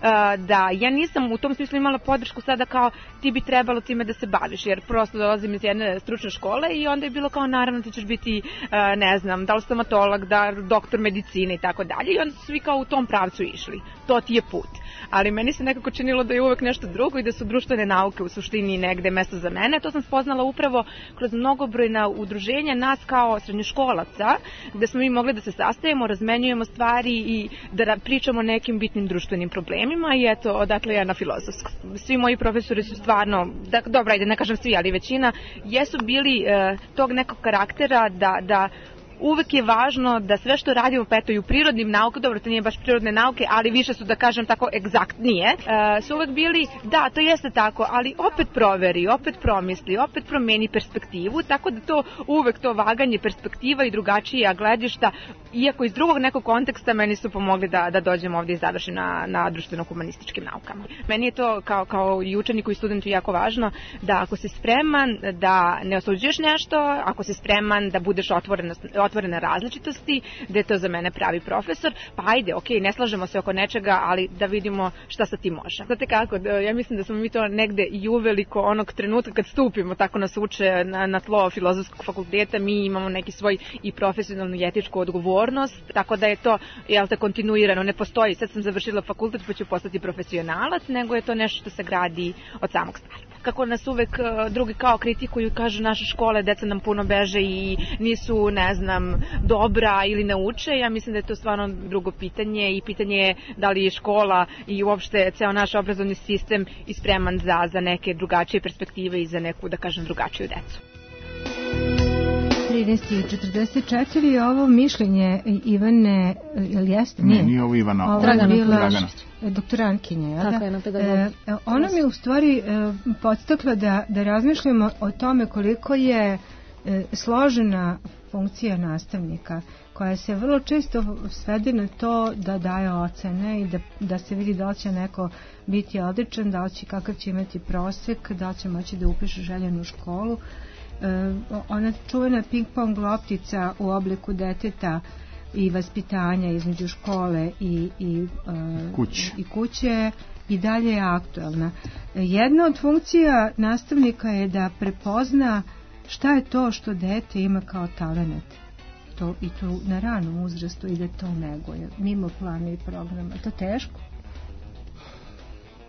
da ja nisam u tom smislu imala podršku sada kao ti bi trebalo time da se baviš, jer prosto dolazim iz jedne stručne škole i onda je bilo kao naravno ti ćeš biti, ne znam, da li stomatolog, da doktor medicine i tako dalje i onda su svi kao u tom pravcu išli. To ti je put. Ali meni se nekako činilo da je uvek nešto drugo i da su društvene nauke u suštini negde mesto za mene. To sam spoznala upravo kroz mnogobrojna udruženja nas kao srednjoškolaca, gde smo mi mogli da se sastajemo, razmenjujemo stvari i da pričamo o nekim bitnim društvenim problemima i eto, odatle ja na filozofsku. Svi moji profesori su stvarno, da, dobro, ajde ne kažem svi, ali većina, jesu bili e, tog nekog karaktera da, da uvek je važno da sve što radimo, pa eto i u prirodnim naukama, dobro, to nije baš prirodne nauke, ali više su, da kažem tako, egzaktnije, e, su uvek bili, da, to jeste tako, ali opet proveri, opet promisli, opet promeni perspektivu, tako da to uvek to vaganje perspektiva i drugačija gledišta, iako iz drugog nekog konteksta, meni su pomogli da, da dođem ovdje i završim na, na društveno-humanističkim naukama. Meni je to kao, kao i učeniku i studentu jako važno da ako si spreman da ne osuđuješ nešto, ako si spreman da budeš otvoren, otvorene različitosti, da je to za mene pravi profesor, pa ajde, ok, ne slažemo se oko nečega, ali da vidimo šta sa ti može. Znate kako, ja mislim da smo mi to negde i uveliko onog trenutka kad stupimo, tako nas uče na, na tlo filozofskog fakulteta, mi imamo neki svoj i profesionalnu i etičku odgovornost, tako da je to, jel te, kontinuirano, ne postoji, sad sam završila fakultet pa ću postati profesionalac, nego je to nešto što se gradi od samog starta. Kako nas uvek drugi kao kritikuju i kažu naše škole, deca nam puno beže i nisu, ne znam, dobra ili ne uče, ja mislim da je to stvarno drugo pitanje i pitanje je da li je škola i uopšte ceo naš obrazovni sistem i spreman za, za neke drugačije perspektive i za neku, da kažem, drugačiju decu. trinaest i četrdeset četiri je ovo mišljenje Ivane, ili jeste? Ne, nije ovo Ivana, ovo je bila Dragana. Doktorantkinje. Ja, tako je, na pedagogiji. E, ona mi u stvari e, podstakla da, da razmišljamo o tome koliko je e, složena funkcija nastavnika, koja se vrlo često svede na to da daje ocene i da, da se vidi da li će neko biti odličan, da li će, kakav će imati prosek, da li će moći da upiše željenu školu. E, ona čuvena ping-pong loptica u obliku deteta i vaspitanja između škole i, i, e, Kuć. i kuće i dalje je aktualna. Jedna od funkcija nastavnika je da prepozna šta je to što dete ima kao talenat. To, i to na ranom uzrastu i da to neguje, mimo plana i programa. To teško?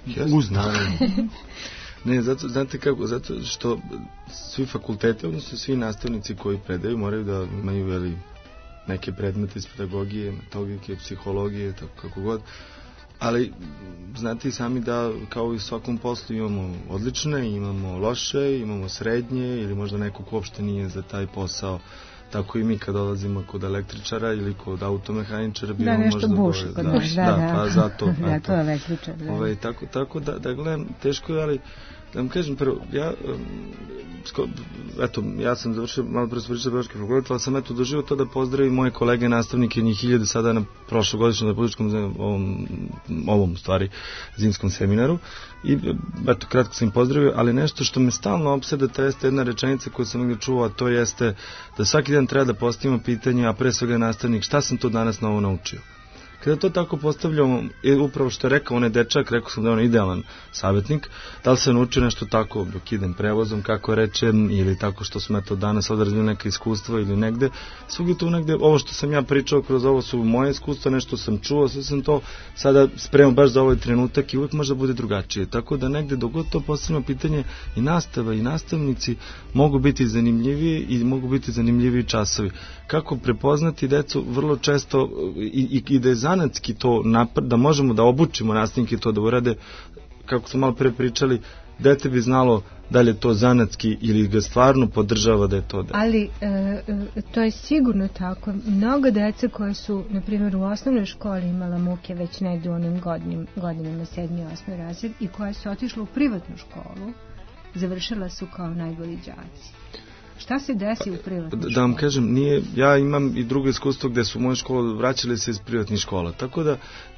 Uznanje. Ne, zato, znate kako, zato što svi fakulteti, odnosno svi nastavnici koji predaju moraju da imaju veli, neke predmete iz pedagogije, metodike, psihologije, tako kako god. Ali znate i sami da kao i u svakom poslu imamo odlične, imamo loše, imamo srednje ili možda neko ko uopšte nije za taj posao. Tako i mi kad dolazimo kod električara ili kod automehaničara da nešto buši kod nas, da, da, da, pa zato, da, to je električar, da. Ovaj, tako, tako da, da gledam, teško je, ali da vam kažem prvo, ja um, sko, eto, ja sam završio malo pre svoriča Beočki fakultet, ali sam eto doživio to da pozdravim moje kolege nastavnike, njih hiljade sada na prošlogodišnjem na političkom ovom, ovom stvari zimskom seminaru i eto, kratko sam im pozdravio, ali nešto što me stalno opseda, to jeste jedna rečenica koju sam negdje čuo, a to jeste da svaki dan treba da postavimo pitanje, a pre svega nastavnik, šta sam to danas novo naučio? Kada to tako postavljamo, je upravo što je rekao onaj dečak, rekao sam da je on idealan savjetnik, da li se naučio nešto tako dok idem prevozom, kako rečem, ili tako što smo eto danas odrazili neka iskustva ili negde, svugdje to negde, ovo što sam ja pričao kroz ovo su moje iskustva, nešto sam čuo, sve sam to sada spremao baš za ovaj trenutak i uvijek možda bude drugačije, tako da negde dok god to postavljamo pitanje i nastava i nastavnici mogu biti zanimljiviji i mogu biti zanimljiviji časovi. Kako prepoznati decu vrlo često i, i, i da je zanatski to napred, da možemo da obučimo nastavnike to da urade, kako smo malo pre pričali, dete bi znalo da li je to zanatski ili ga stvarno podržava da je to dete. Ali e, to je sigurno tako. Mnogo dece koje su, na primjer, u osnovnoj školi imala muke već negdje u onim godinama, godinama sedmi i osmi razred i koje su otišle u privatnu školu, završila su kao najbolji đaci. Šta se desi u privatnoj školi? Da vam kažem, nije, ja imam i drugo iskustvo gde su moje škole vraćale se iz privatnih škola, tako da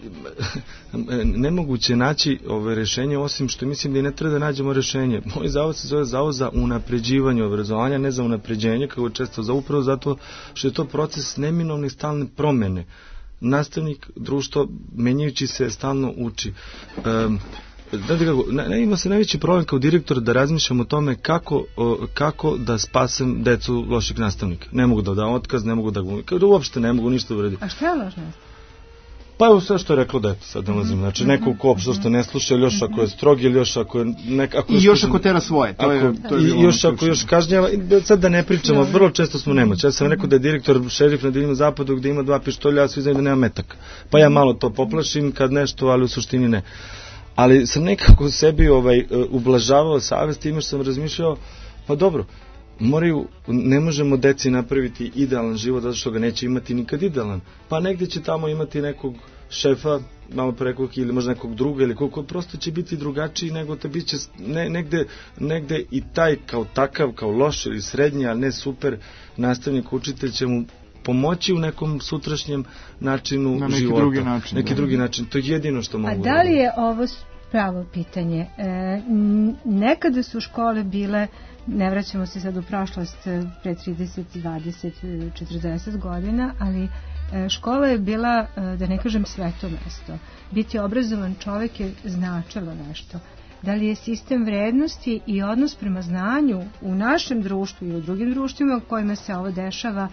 nemoguće je naći ove rešenje, osim što mislim da i ne treba da nađemo rešenje. Moj zavod se zove zavod za unapređivanje obrazovanja, ne za unapređenje, kako često za upravo zato što je to proces neminovne stalne promene. Nastavnik, društvo, menjajući se, stalno uči. Um, Znate kako, ne, ima se najveći problem kao direktor da razmišljam o tome kako, o, kako da spasem decu loših nastavnika. Ne mogu da dam otkaz, ne mogu da ga, uopšte ne mogu ništa uraditi. A šta je loš nastavnik? Pa evo sve što je reklo dete, sad nalazim. Znači neko ko uopšte što ne sluša, ili još ako je strog, ili još ako je... Nek, ako I još ako tera svoje. To je, to je I još ako još kažnjava, sad da ne pričamo, vrlo često smo nemoći. Ja sam rekao da je direktor šerif na Divnom zapadu gde ima dva pištolja, a svi znaju da nema metak. Pa ja malo to poplašim kad nešto, ali u suštini ne. Ali sam nekako sebi ovaj, ublažavao savest time što sam razmišljao, pa dobro, moraju, ne možemo deci napraviti idealan život zato što ga neće imati nikad idealan. Pa negdje će tamo imati nekog šefa, malo preko ili možda nekog druga ili koliko, prosto će biti drugačiji nego te bit će ne, negde, negde i taj kao takav, kao loš ili srednji, ali ne super nastavnik, učitelj će mu pomoći u nekom sutrašnjem načinu na neki života. Drugi način, neki da. drugi način. To je jedino što mogu. A da li je ovo pravo pitanje? E, nekada su škole bile, ne vraćamo se sad u prošlost pre trideset, dvadeset, četrdeset godina, ali škola je bila, da ne kažem, sveto mesto. Biti obrazovan čovjek je značilo nešto. Da li je sistem vrednosti i odnos prema znanju u našem društvu i u drugim društvima u kojima se ovo dešava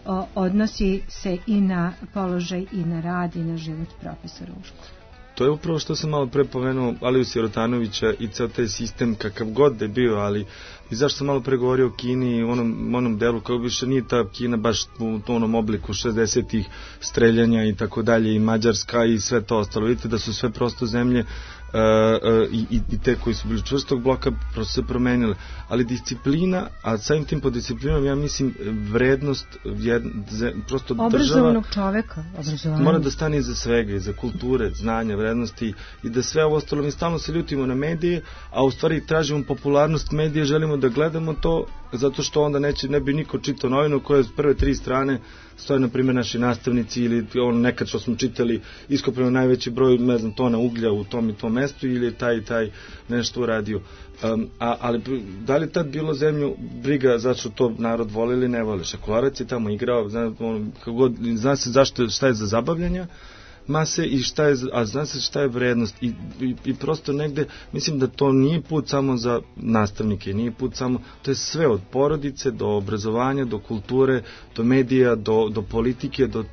odnosi se i na položaj i na rad i na život profesora u školi? To je upravo što sam malo pre pomenuo Aliju Sirotanovića i ceo taj sistem kakav god da je bio, ali i zašto sam malo pre govorio o Kini i onom, onom delu kao više nije ta Kina baš u onom obliku šezdesetih streljanja i tako dalje i Mađarska i sve to ostalo. Vidite da su sve prosto zemlje Uh, uh, i, i te koji su bili čvrstog bloka prosto se promenile, ali disciplina, a samim tim pod disciplinom ja mislim vrednost jed, z, prosto obrazovanog čoveka, obrazovanog mora da stane iza svega, iza kulture, znanja, vrednosti i da sve ovo ostalo. Mi stalno se ljutimo na medije, a u stvari tražimo popularnost medija, želimo da gledamo to zato što onda neće, ne bi niko čitao novinu koje s prve tri strane stoje, na primjer, naši nastavnici ili ono nekad što smo čitali iskopljeno najveći broj, ne znam, tona uglja u tom i tom mestu ili taj i taj nešto uradio. Um, a, ali da li tad bilo zemlju briga zašto to narod voli ili ne voli? Šakolarac je tamo igrao, zna, on, god, zna se zašto, šta je za zabavljanja mase i šta je, a zna se šta je vrednost i, i, i prosto negde mislim da to nije put samo za nastavnike, nije put samo, to je sve od porodice do obrazovanja, do kulture, do medija, do, do politike, do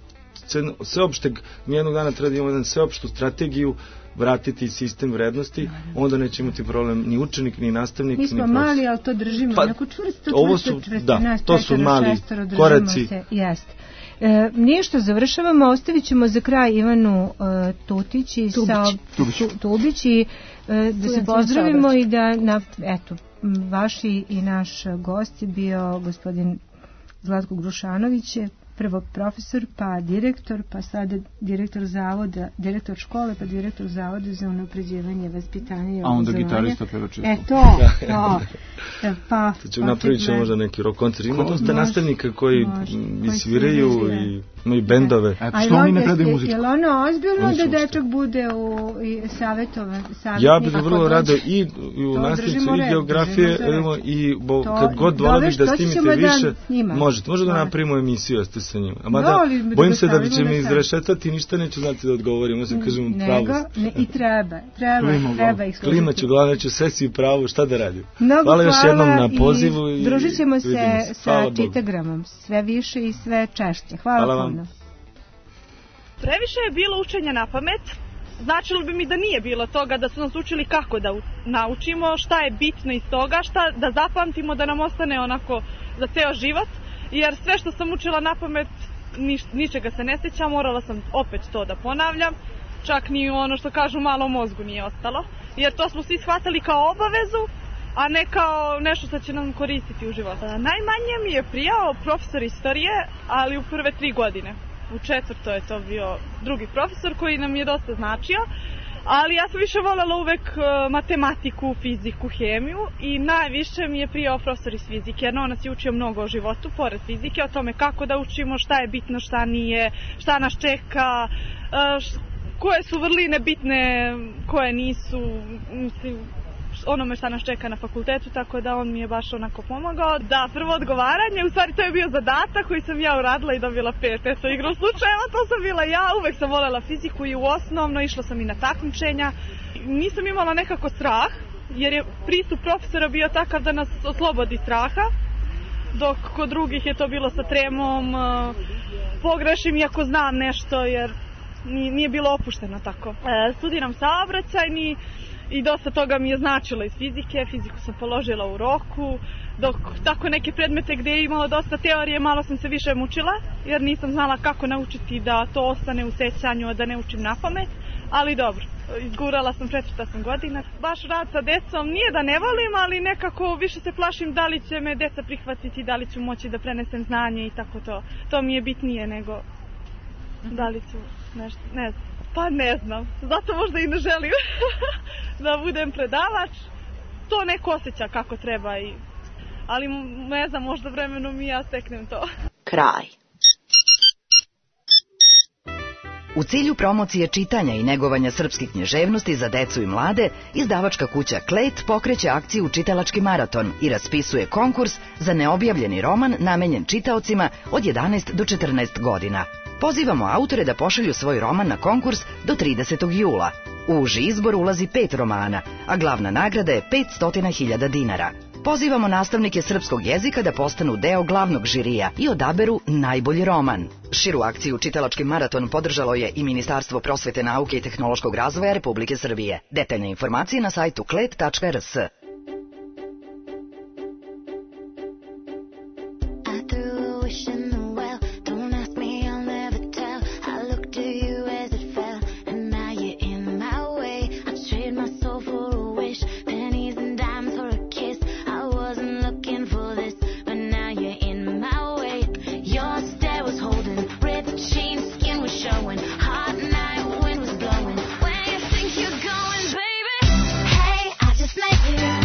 sveopšteg, nijednog dana treba da imamo jedan sveopštu strategiju, vratiti sistem vrednosti, onda neće imati problem ni učenik, ni nastavnik, Mi smo ni profesor. mali, ali to držimo. Pa, Neko čvrsto, ovo čvrsto, su, čvrsto, da, nas to su petero, mali šestero, držimo koraci. se, jeste. E, ništa, završavamo, ostavit ćemo za kraj Ivanu e, Tutić i Tubić. sa Tubić. Tubić i e, da se pozdravimo i da, na, eto, vaši i naš gost je bio gospodin Zlatko Grušanović, prvo profesor, pa direktor, pa sada direktor zavoda, direktor škole, pa direktor zavoda za unapređivanje vaspitanja i a onda obrazovanja. gitarista, pevač. E to, to. E, pa, To ćemo napraviti ćemo možda neki rock koncert. Ima dosta nastavnika koji i sviraju i imaju bendove. Eto, što oni ne predaju muzičku? Je li ono ozbiljno da dečak bude u savjetovan? Ja bih vrlo rado i u nastavnicu i geografije i kad god dolazi da snimite više, možete. Možda da napravimo emisiju, jeste sa njima. Mada, bojim se da će mi izrešetati i ništa neću znati da odgovorim, osim kažem pravo. I treba, treba, treba ih slušati. Klima ću, glavno ću sesiju pravo, šta da radim. Hvala još jednom na pozivu. Družit ćemo se sa Čitagramom sve više i sve češće. Hvala puno. Previše je bilo učenja na pamet. Značilo bi mi da nije bilo toga, da su nas učili kako da naučimo, šta je bitno iz toga, šta da zapamtimo, da nam ostane onako za ceo život. Jer sve što sam učila na pamet, niš, ničega se ne sjećam, morala sam opet to da ponavljam. Čak ni ono što kažu malo mozgu nije ostalo. Jer to smo svi shvatali kao obavezu, a ne kao nešto što će nam koristiti u životu. Najmanje mi je prijao profesor istorije, ali u prve tri godine. U četvrto je to bio drugi profesor koji nam je dosta značio, ali ja sam više voljela uvek matematiku, fiziku, hemiju i najviše mi je prijao profesor iz fizike, jer on nas je učio mnogo o životu, pored fizike, o tome kako da učimo, šta je bitno, šta nije, šta nas čeka, koje su vrline bitne, koje nisu, mislim, onome šta nas čeka na fakultetu, tako da on mi je baš onako pomagao. Da, prvo odgovaranje, u stvari to je bio zadatak koji sam ja uradila i dobila pet. Eto, igrom slučajeva, to sam bila ja, uvek sam voljela fiziku i u osnovno, išla sam i na takmičenja. Nisam imala nekako strah, jer je pristup profesora bio takav da nas oslobodi straha, dok kod drugih je to bilo sa tremom, pogrešim iako znam nešto, jer nije bilo opušteno tako. Studiram saobraćajni, i dosta toga mi je značilo iz fizike, fiziku sam položila u roku, dok tako neke predmete gdje je imalo dosta teorije, malo sam se više mučila, jer nisam znala kako naučiti da to ostane u sećanju, a da ne učim na pamet, ali dobro, izgurala sam, četvrta sam godina. Baš rad sa decom, nije da ne volim, ali nekako više se plašim da li će me deca prihvatiti, da li ću moći da prenesem znanje i tako to. To mi je bitnije nego da li ću nešto, ne znam. Pa ne znam, zato možda i ne želim da budem predavač. To neko osjeća kako treba, i, ali ne znam, možda vremenom i ja steknem to. Kraj. U cilju promocije čitanja i negovanja srpske književnosti za decu i mlade, izdavačka kuća Klet pokreće akciju Čitalački maraton i raspisuje konkurs za neobjavljeni roman namenjen čitaocima od jedanaest do četrnaest godina. Pozivamo autore da pošalju svoj roman na konkurs do tridesetog jula. U uži izbor ulazi pet romana, a glavna nagrada je petsto hiljada dinara. Pozivamo nastavnike srpskog jezika da postanu deo glavnog žirija i odaberu najbolji roman. Širu akciju Čitalački maraton podržalo je i Ministarstvo prosvete, nauke i tehnološkog razvoja Republike Srbije. Detaljne informacije na sajtu klet tačka er s. Hey, I just met you.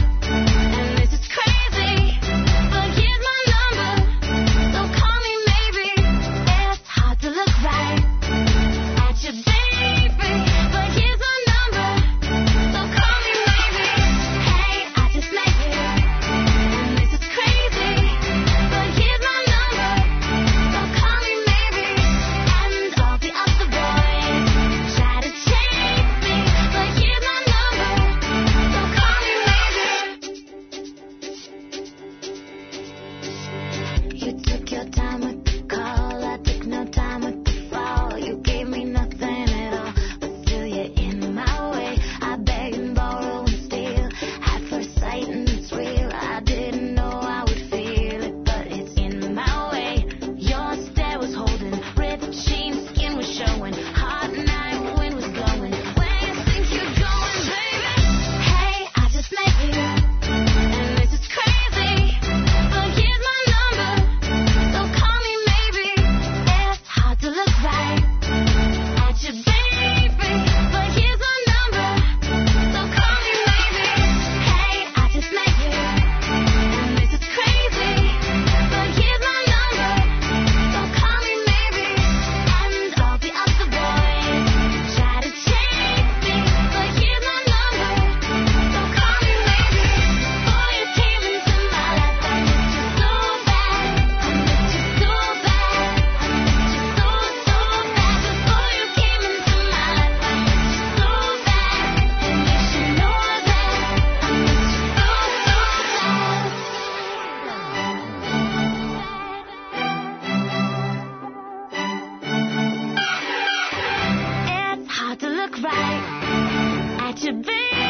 be.